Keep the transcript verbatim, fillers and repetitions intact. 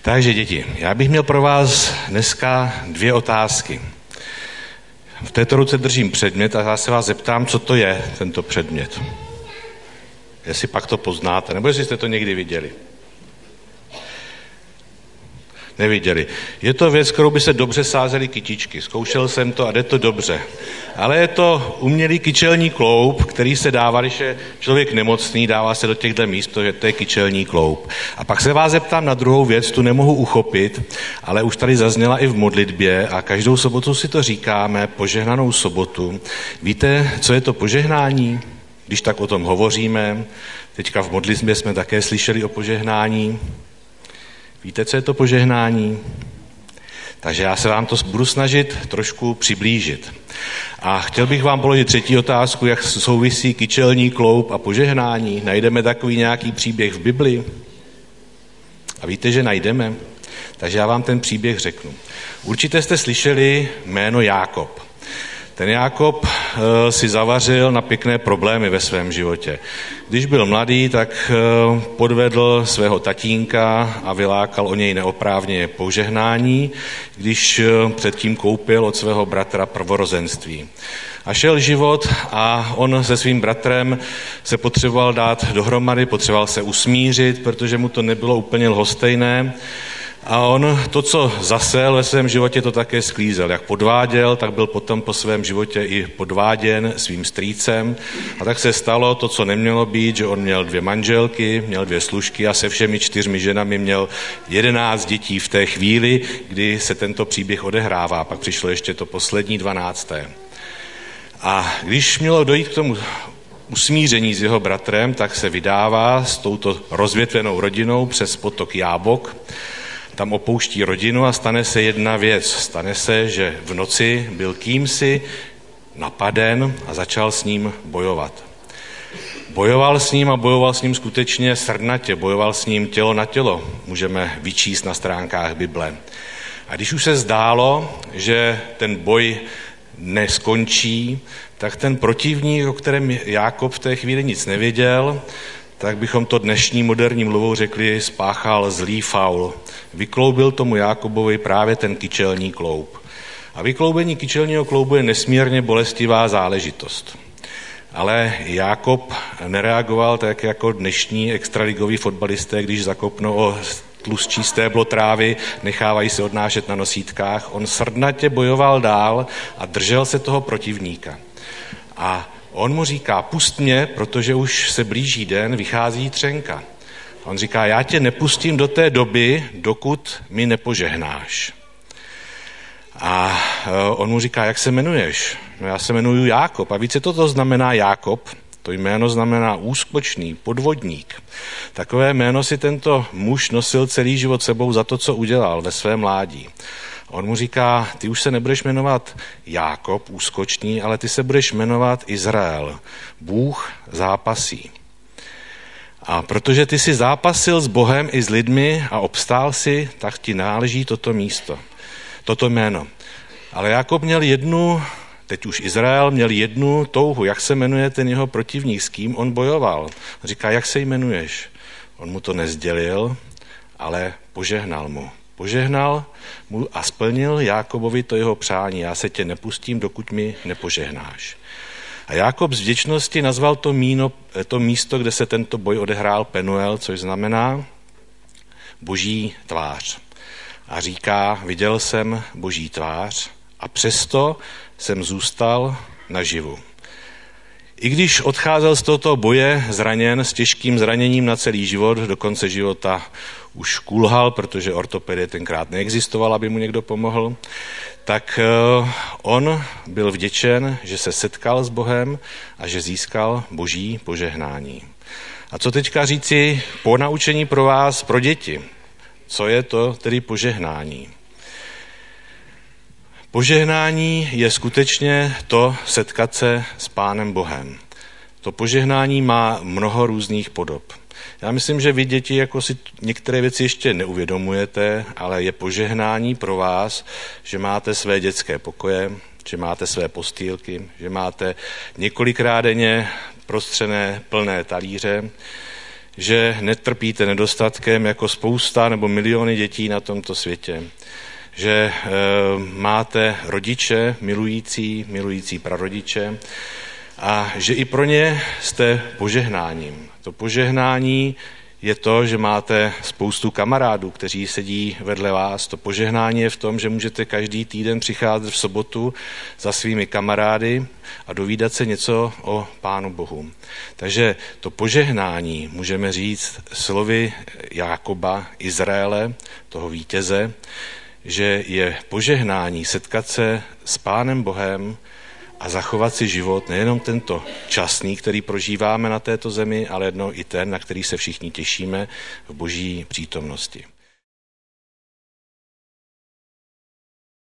Takže děti, já bych měl pro vás dneska dvě otázky. V této ruce držím předmět a já se vás zeptám, co to je tento předmět. Jestli pak to poznáte, nebo jestli jste to někdy viděli. Neviděli. Je to věc, kterou by se dobře sázely kytičky. Zkoušel jsem to a jde to dobře. Ale je to umělý kyčelní kloub, který se dává, když je člověk nemocný, dává se do těchto míst, protože to je kyčelní kloub. A pak se vás zeptám na druhou věc, tu nemohu uchopit, ale už tady zazněla i v modlitbě a každou sobotu si to říkáme, požehnanou sobotu. Víte, co je to požehnání? Když tak o tom hovoříme, teďka v modlitbě jsme také slyšeli o požehnání. Víte, co je to požehnání? Takže já se vám to budu snažit trošku přiblížit. A chtěl bych vám položit třetí otázku, jak souvisí kyčelní kloub a požehnání. Najdeme takový nějaký příběh v Bibli? A víte, že najdeme? Takže já vám ten příběh řeknu. Určitě jste slyšeli jméno Jákob. Ten Jákob e, si zavařil na pěkné problémy ve svém životě. Když byl mladý, tak e, podvedl svého tatínka a vylákal o něj neoprávněně požehnání, když e, předtím koupil od svého bratra prvorozenství. A šel život a on se svým bratrem se potřeboval dát dohromady, potřeboval se usmířit, protože mu to nebylo úplně lhostejné. A on to, co zasel ve svém životě, to také sklízel. Jak podváděl, tak byl potom po svém životě i podváděn svým strýcem. A tak se stalo to, co nemělo být, že on měl dvě manželky, měl dvě služky a se všemi čtyřmi ženami měl jedenáct dětí v té chvíli, kdy se tento příběh odehrává. Pak přišlo ještě to poslední dvanácté. A když mělo dojít k tomu usmíření s jeho bratrem, tak se vydává s touto rozvětvenou rodinou přes potok Jábok. Tam opouští rodinu a stane se jedna věc. Stane se, že v noci byl kýmsi napaden a začal s ním bojovat. Bojoval s ním a bojoval s ním skutečně srdnatě, bojoval s ním tělo na tělo. Můžeme vyčíst na stránkách Bible. A když už se zdálo, že ten boj neskončí, tak ten protivník, o kterém Jákob v té chvíli nic nevěděl, tak bychom to dnešní moderní mluvou řekli, spáchal zlý faul. Vykloubil tomu Jákobovi právě ten kyčelní kloub. A vykloubení kyčelního kloubu je nesmírně bolestivá záležitost. Ale Jákob nereagoval tak jako dnešní extraligoví fotbalisté, když zakopnou o tlustší stéblo trávy, nechávají se odnášet na nosítkách. On srdnatě bojoval dál a držel se toho protivníka. A on mu říká, pust mě, protože už se blíží den, vychází třenka. A on říká, já tě nepustím do té doby, dokud mi nepožehnáš. A on mu říká, jak se jmenuješ? No já se jmenuji Jákob. A více, co to znamená Jákob? To jméno znamená úskočný, podvodník. Takové jméno si tento muž nosil celý život sebou za to, co udělal ve svém mládí. On mu říká, ty už se nebudeš jmenovat Jákob, úskočný, ale ty se budeš jmenovat Izrael. Bůh zápasí. A protože ty si zápasil s Bohem i s lidmi a obstál si, tak ti náleží toto místo, toto jméno. Ale Jákob měl jednu, teď už Izrael, měl jednu touhu, jak se jmenuje ten jeho protivník, s kým on bojoval. On říká, jak se jmenuješ? On mu to nezdělil, ale požehnal mu. Požehnal mu a splnil Jákobovi to jeho přání. Já se tě nepustím, dokud mi nepožehnáš. A Jákob z vděčnosti nazval to, míno, to místo, kde se tento boj odehrál, Penuel, což znamená boží tvář. A říká, viděl jsem boží tvář a přesto jsem zůstal naživu. I když odcházel z tohoto boje zraněn, s těžkým zraněním na celý život, do konce života už kulhal, protože ortopedie tenkrát neexistoval, aby mu někdo pomohl, tak on byl vděčen, že se setkal s Bohem a že získal boží požehnání. A co teďka říci po naučení pro vás, pro děti? Co je to tedy požehnání? Požehnání je skutečně to setkat se s Pánem Bohem. To požehnání má mnoho různých podob. Já myslím, že vy, děti, jako si některé věci ještě neuvědomujete, ale je požehnání pro vás, že máte své dětské pokoje, že máte své postýlky, že máte několikrát denně prostřené plné talíře, že netrpíte nedostatkem jako spousta nebo miliony dětí na tomto světě, že e, máte rodiče milující, milující prarodiče a že i pro ně jste požehnáním. To požehnání je to, že máte spoustu kamarádů, kteří sedí vedle vás. To požehnání je v tom, že můžete každý týden přicházet v sobotu za svými kamarády a dovídat se něco o Pánu Bohu. Takže to požehnání můžeme říct slovy Jákoba, Izraele, toho vítěze, že je požehnání setkat se s Pánem Bohem a zachovat si život, nejenom tento časný, který prožíváme na této zemi, ale jednou i ten, na který se všichni těšíme v Boží přítomnosti.